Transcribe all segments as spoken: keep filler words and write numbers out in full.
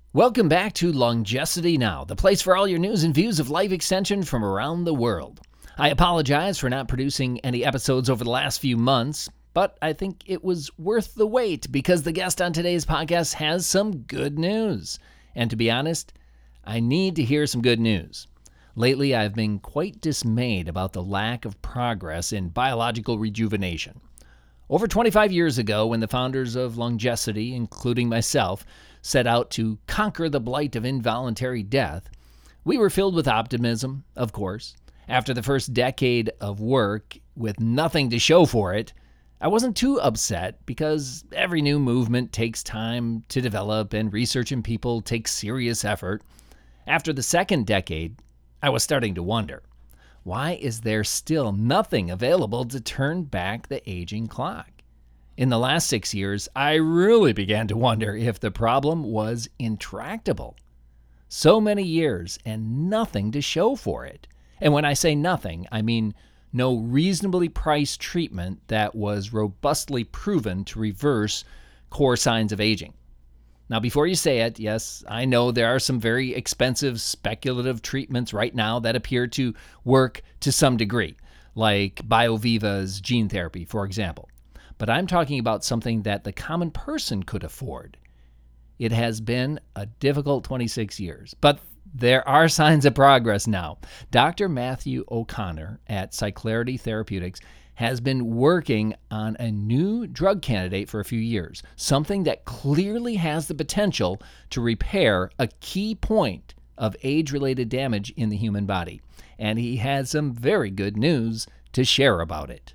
Welcome back to Longevity Now, the place for all your news and views of life extension from around the world. I apologize for not producing any episodes over the last few months, but I think it was worth the wait because the guest on today's podcast has some good news. And to be honest, I need to hear some good news. Lately, I've been quite dismayed about the lack of progress in biological rejuvenation. Over twenty-five years ago, when the founders of Longevity, including myself, set out to conquer the blight of involuntary death, we were filled with optimism, of course. After the first decade of work with nothing to show for it, I wasn't too upset because every new movement takes time to develop and research in people takes serious effort. After the second decade, I was starting to wonder, why is there still nothing available to turn back the aging clock? In the last six years, I really began to wonder if the problem was intractable. So many years and nothing to show for it. And when I say nothing, I mean no reasonably priced treatment that was robustly proven to reverse core signs of aging. Now, before you say it, yes, I know there are some very expensive speculative treatments right now that appear to work to some degree, like BioViva's gene therapy, for example. But I'm talking about something that the common person could afford. It has been a difficult twenty-six years, but there are signs of progress now. Doctor Matthew O'Connor at Cyclarity Therapeutics has been working on a new drug candidate for a few years, something that clearly has the potential to repair a key point of age-related damage in the human body. And he has some very good news to share about it.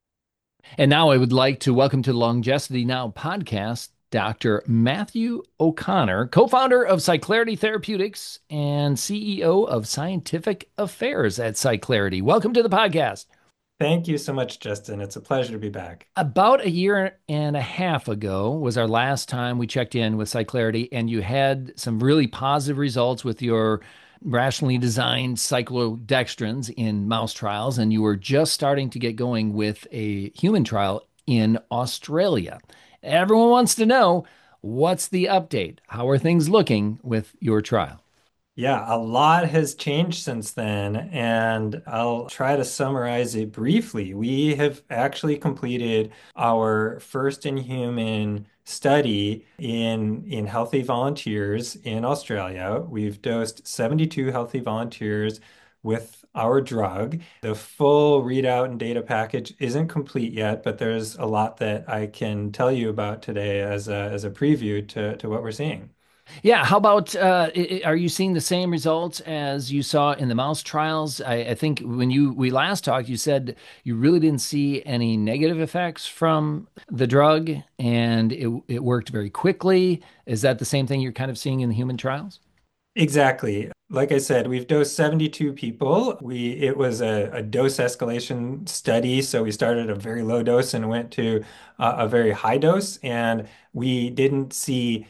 And now I would like to welcome to the Longevity Now podcast, Doctor Matthew O'Connor, co-founder of Cyclarity Therapeutics and C E O of Scientific Affairs at Cyclarity. Welcome to the podcast. Thank you so much, Justin. It's a pleasure to be back. About a year and a half ago was our last time we checked in with Cyclarity, and you had some really positive results with your rationally designed cyclodextrins in mouse trials, and you were just starting to get going with a human trial in Australia. Everyone wants to know, what's the update? How are things looking with your trial? Yeah, a lot has changed since then, and I'll try to summarize it briefly. We have actually completed our first in human study in in healthy volunteers in Australia. We've dosed seventy-two healthy volunteers with our drug. The full readout and data package isn't complete yet, but there's a lot that I can tell you about today as a, as a preview to, to what we're seeing. Yeah, how about uh, i- are you seeing the same results as you saw in the mouse trials? I, I think when you we last talked, you said you really didn't see any negative effects from the drug, and it it worked very quickly. Is that the same thing you're kind of seeing in the human trials? Exactly. Like I said, we've dosed seventy-two people. We it was a, a dose escalation study, so we started at a very low dose and went to uh, a very high dose, and we didn't see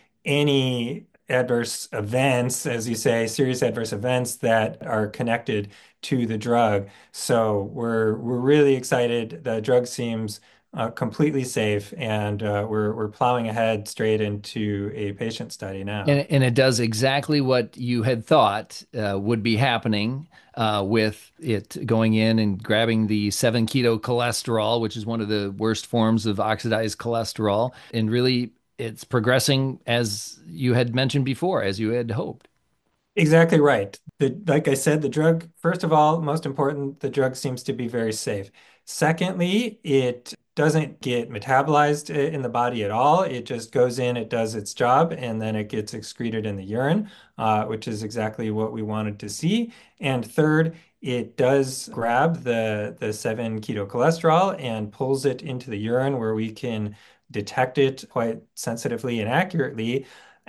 any adverse events, as you say, serious adverse events that are connected to the drug. So we're we're really excited. The drug seems uh, completely safe, and uh, we're we're plowing ahead straight into a patient study now. And, and it does exactly what you had thought uh, would be happening uh, with it going in and grabbing the seven keto cholesterol, which is one of the worst forms of oxidized cholesterol. And really, it's progressing as you had mentioned before, as you had hoped. Exactly right. The, like I said, the drug, first of all, most important, the drug seems to be very safe. Secondly, it doesn't get metabolized i- in the body at all. It just goes in, it does its job, and then it gets excreted in the urine, uh, which is exactly what we wanted to see. And third, it does grab the, the seven keto cholesterol and pulls it into the urine where we can detect it quite sensitively and accurately.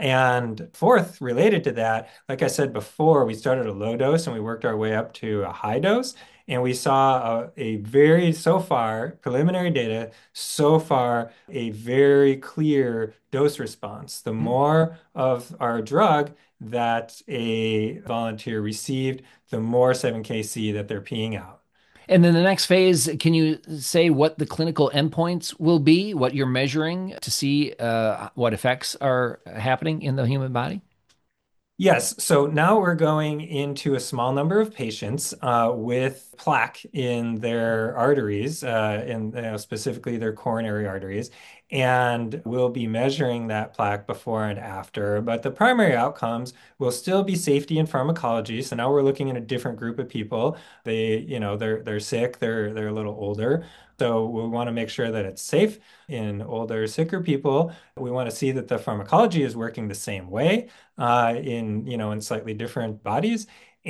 And fourth, related to that, like I said before, we started a low dose and we worked our way up to a high dose. And we saw a, a very, so far, preliminary data, so far, a very clear dose response. The more of our drug that a volunteer received, the more seven K C that they're peeing out. And then the next phase, can you say what the clinical endpoints will be, what you're measuring to see uh, what effects are happening in the human body? Yes, so now we're going into a small number of patients uh, with plaque in their arteries, uh, in you know, specifically their coronary arteries, and we'll be measuring that plaque before and after. But the primary outcomes will still be safety and pharmacology. So now we're looking at a different group of people. They, you know, they're they're sick, they're they're a little older. So we want to make sure that it's safe in older, sicker people. We want to see that the pharmacology is working the same way uh, in, you know, in slightly different bodies.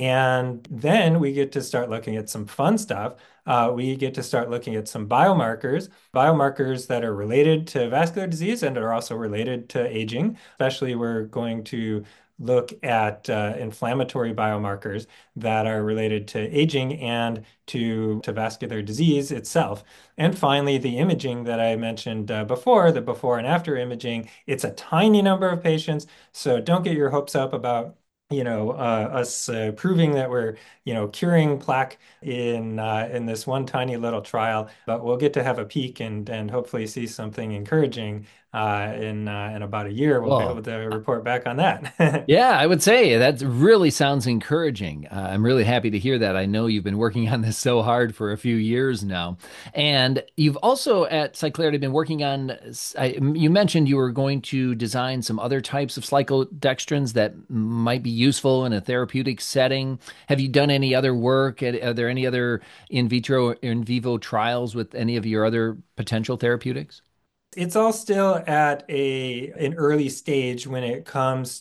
And then we get to start looking at some fun stuff. Uh, we get to start looking at some biomarkers, biomarkers that are related to vascular disease and are also related to aging. Especially, we're going to look at uh, inflammatory biomarkers that are related to aging and to, to vascular disease itself. And finally, the imaging that I mentioned uh, before, the before and after imaging, it's a tiny number of patients, so don't get your hopes up about, you know, uh, us uh, proving that we're, you know, curing plaque in uh, in this one tiny little trial. But we'll get to have a peek and and hopefully see something encouraging uh, in uh, in about a year. We'll be Well, able to report back on that. yeah, I would say that really sounds encouraging. Uh, I'm really happy to hear that. I know you've been working on this so hard for a few years now. And you've also at Cyclarity been working on, I, you mentioned you were going to design some other types of cyclodextrins that might be useful in a therapeutic setting. Have you done any other work? Are are there any other in vitro, or in vivo trials with any of your other potential therapeutics? It's all still at a an early stage when it comes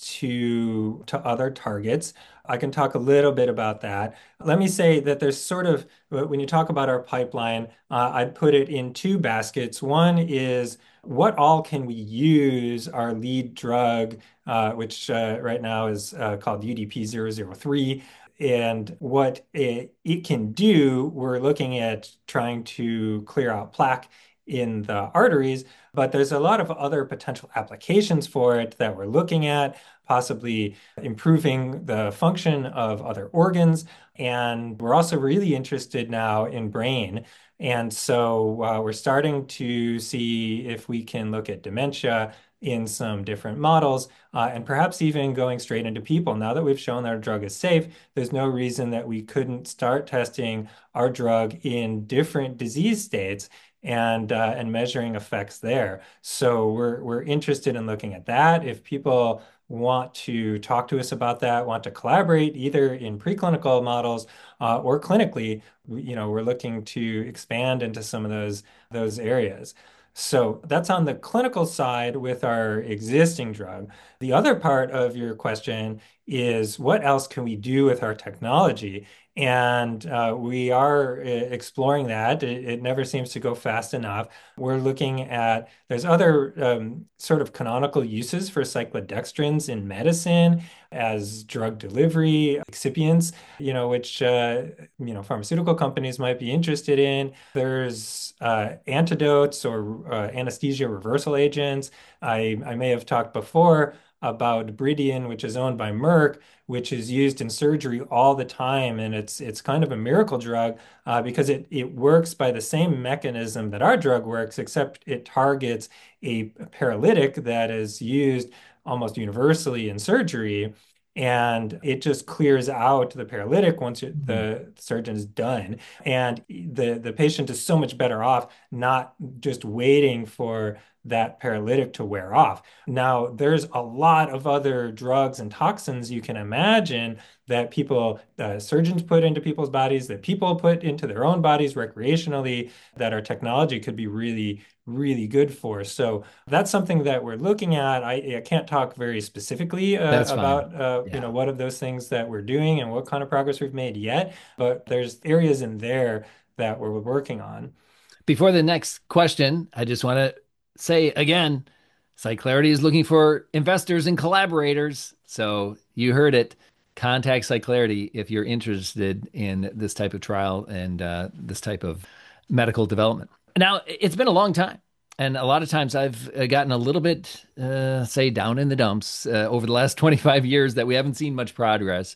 to to other targets. I can talk a little bit about that. Let me say that there's sort of, when you talk about our pipeline, uh, I'd put it in two baskets. One is what all can we use our lead drug, uh, which uh, right now is uh, called U D P zero zero three, and what it, it can do. We're looking at trying to clear out plaque in the arteries, but there's a lot of other potential applications for it that we're looking at, possibly improving the function of other organs. And we're also really interested now in brain. And so uh, we're starting to see if we can look at dementia in some different models, uh, and perhaps even going straight into people. Now that we've shown our drug is safe, there's no reason that we couldn't start testing our drug in different disease states and uh, and measuring effects there. So we're we're interested in looking at that. If people want to talk to us about that, want to collaborate either in preclinical models uh, or clinically, you know, we're looking to expand into some of those those areas. So that's on the clinical side with our existing drug. The other part of your question is what else can we do with our technology? And uh, we are uh, exploring that. It, it never seems to go fast enough. We're looking at, there's other um, sort of canonical uses for cyclodextrins in medicine as drug delivery excipients, you know, which, uh, you know, pharmaceutical companies might be interested in. There's uh, antidotes or uh, anesthesia reversal agents. I, I may have talked before about Bridion, which is owned by Merck, which is used in surgery all the time, and it's it's kind of a miracle drug uh, because it it works by the same mechanism that our drug works, except it targets a paralytic that is used almost universally in surgery. And it just clears out the paralytic once it, Mhm. the surgeon is done. And the, the patient is so much better off not just waiting for that paralytic to wear off. Now, there's a lot of other drugs and toxins you can imagine that people, uh, surgeons put into people's bodies, that people put into their own bodies recreationally, that our technology could be really, really good for. So that's something that we're looking at. I, I can't talk very specifically uh, That's fine. about, uh, you Yeah. know, what of those things that we're doing and what kind of progress we've made yet, but there's areas in there that we're working on. Before the next question, I just want to say again, Cyclarity is looking for investors and collaborators. So you heard it. Contact Cyclarity if you're interested in this type of trial and uh, this type of medical development. Now, it's been a long time. And a lot of times I've uh, gotten a little bit, uh, say, down in the dumps uh, over the last twenty-five years that we haven't seen much progress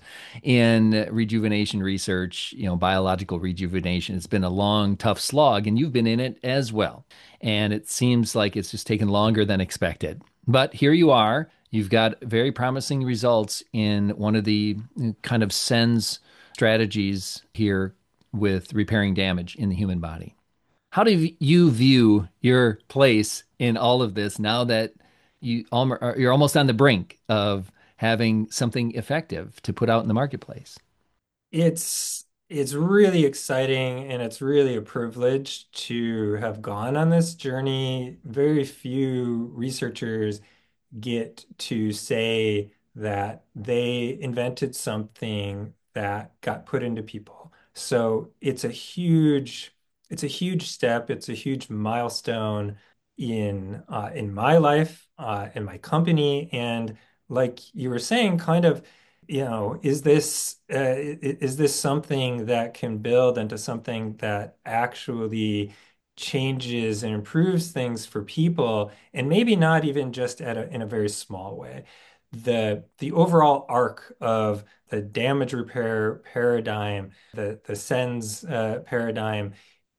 in rejuvenation research, you know, biological rejuvenation. It's been a long, tough slog, and you've been in it as well. And it seems like it's just taken longer than expected. But here you are. you've got very promising results in one of the kind of SENS strategies here with repairing damage in the human body. How do you view your place in all of this now that you you're almost on the brink of having something effective to put out in the marketplace? It's it's really exciting and it's really a privilege to have gone on this journey. Very few researchers get to say that they invented something that got put into people. So it's a huge, it's a huge step. It's a huge milestone in uh, in my life, uh, in my company, and like you were saying, kind of, you know, is this uh, is this something that can build into something that actually changes and improves things for people, and maybe not even just at a, in a very small way. The the overall arc of the damage repair paradigm, the the SENS uh, paradigm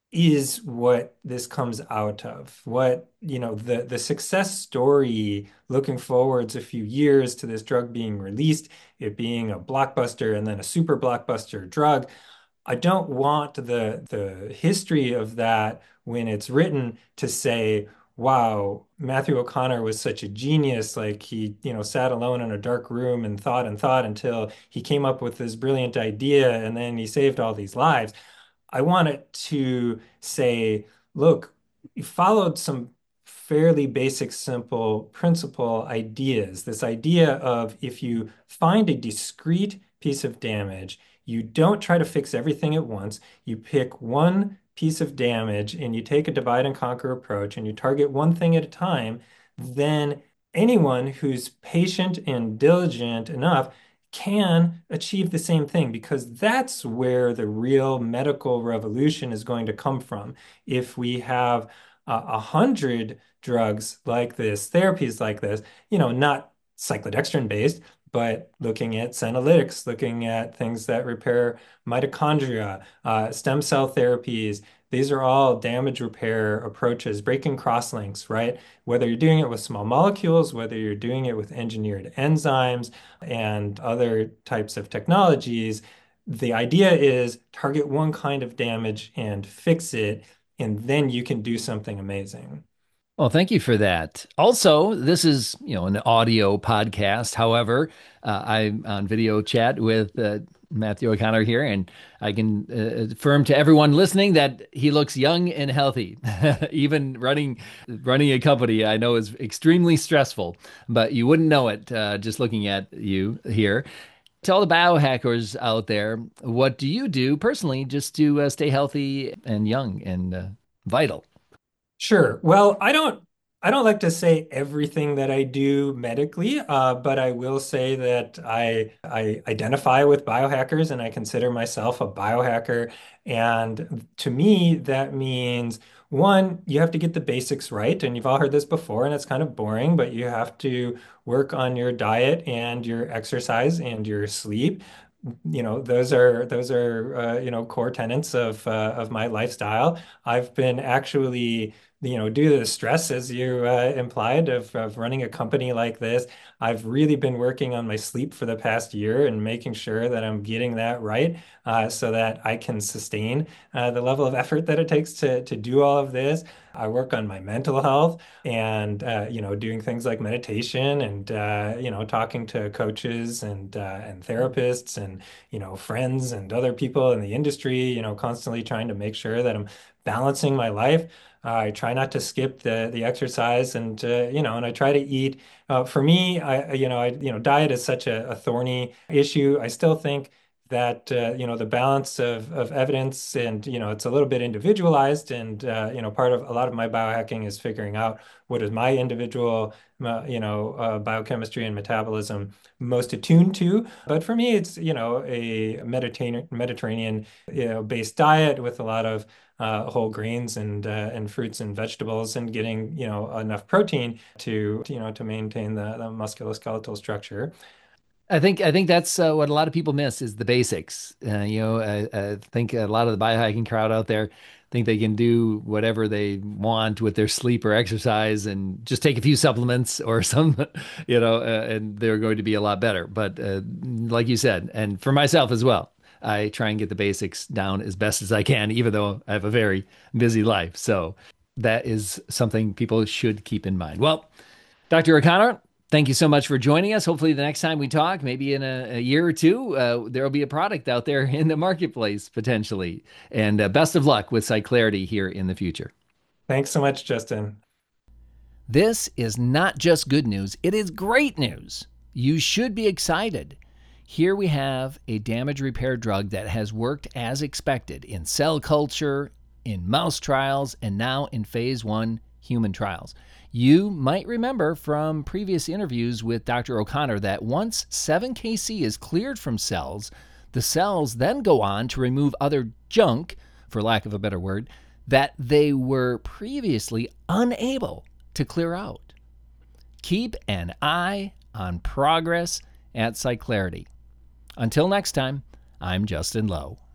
is what this comes out of. What, you know, the the success story looking forwards a few years to this drug being released, it being a blockbuster and then a super blockbuster drug. I don't want the the history of that when it's written to say, wow, Matthew O'Connor was such a genius. Like he, you know, sat alone in a dark room and thought and thought until he came up with this brilliant idea and then he saved all these lives. I want it to say, look, you followed some fairly basic, simple principle ideas. This idea of if you find a discrete piece of damage, you don't try to fix everything at once. You pick one piece of damage and you take a divide and conquer approach and you target one thing at a time, then anyone who's patient and diligent enough can achieve the same thing because that's where the real medical revolution is going to come from. If we have uh, a hundred drugs like this, therapies like this, you know, not cyclodextrin based, but looking at senolytics, looking at things that repair mitochondria, uh, stem cell therapies. These are all damage repair approaches, breaking crosslinks, right? Whether you're doing it with small molecules, whether you're doing it with engineered enzymes and other types of technologies, the idea is target one kind of damage and fix it, and then you can do something amazing. Well, thank you for that. Also, this is, you know, an audio podcast. However, uh, I'm on video chat with uh, Matthew O'Connor here, and I can uh, affirm to everyone listening that he looks young and healthy. Even running running a company, I know is extremely stressful, but you wouldn't know it uh, just looking at you here. Tell the biohackers out there, what do you do personally just to uh, stay healthy and young and uh, vital? Sure. Well, I don't I don't like to say everything that I do medically, uh, but I will say that I I identify with biohackers and I consider myself a biohacker. And to me, that means one, you have to get the basics right. And you've all heard this before, and it's kind of boring, but you have to work on your diet and your exercise and your sleep. You know, those are those are uh, you know, core tenets of uh, of my lifestyle. I've been actually, you know, due to the stress, as you uh, implied, of, of running a company like this, I've really been working on my sleep for the past year and making sure that I'm getting that right, uh, so that I can sustain uh, the level of effort that it takes to to do all of this. I work on my mental health and uh, you know, doing things like meditation and uh, you know, talking to coaches and uh, and therapists and, you know, friends and other people in the industry, you know, constantly trying to make sure that I'm balancing my life. Uh, I try not to skip the the exercise, and uh, you know, and I try to eat. Uh, for me, I you know, I you know, diet is such a, a thorny issue. I still think that uh, you know, the balance of of evidence, and you know, it's a little bit individualized, and uh, you know, part of a lot of my biohacking is figuring out what is my individual uh, you know, uh, biochemistry and metabolism most attuned to. But for me, it's, you know, a Mediterranean Mediterranean, you know, based diet with a lot of uh, whole grains and uh, and fruits and vegetables, and getting, you know, enough protein to, you know, to maintain the, the musculoskeletal structure. I think I think that's uh, what a lot of people miss is the basics. Uh, you know, I, I think a lot of the biohacking crowd out there, think they can do whatever they want with their sleep or exercise and just take a few supplements or some, you know, uh, and they're going to be a lot better. But uh, like you said, and for myself as well, I try and get the basics down as best as I can, even though I have a very busy life. So that is something people should keep in mind. Well, Doctor O'Connor, thank you so much for joining us. Hopefully, the next time we talk, maybe in a, a year or two, uh, there will be a product out there in the marketplace potentially. And uh, best of luck with Cyclarity here in the future. Thanks so much, Justin. This is not just good news, it is great news. You should be excited. Here we have a damage repair drug that has worked as expected in cell culture, in mouse trials, and now in phase one human trials. You might remember from previous interviews with Doctor O'Connor that once seven K C is cleared from cells, the cells then go on to remove other junk, for lack of a better word, that they were previously unable to clear out. Keep an eye on progress at Cyclarity. Until next time, I'm Justin Lowe.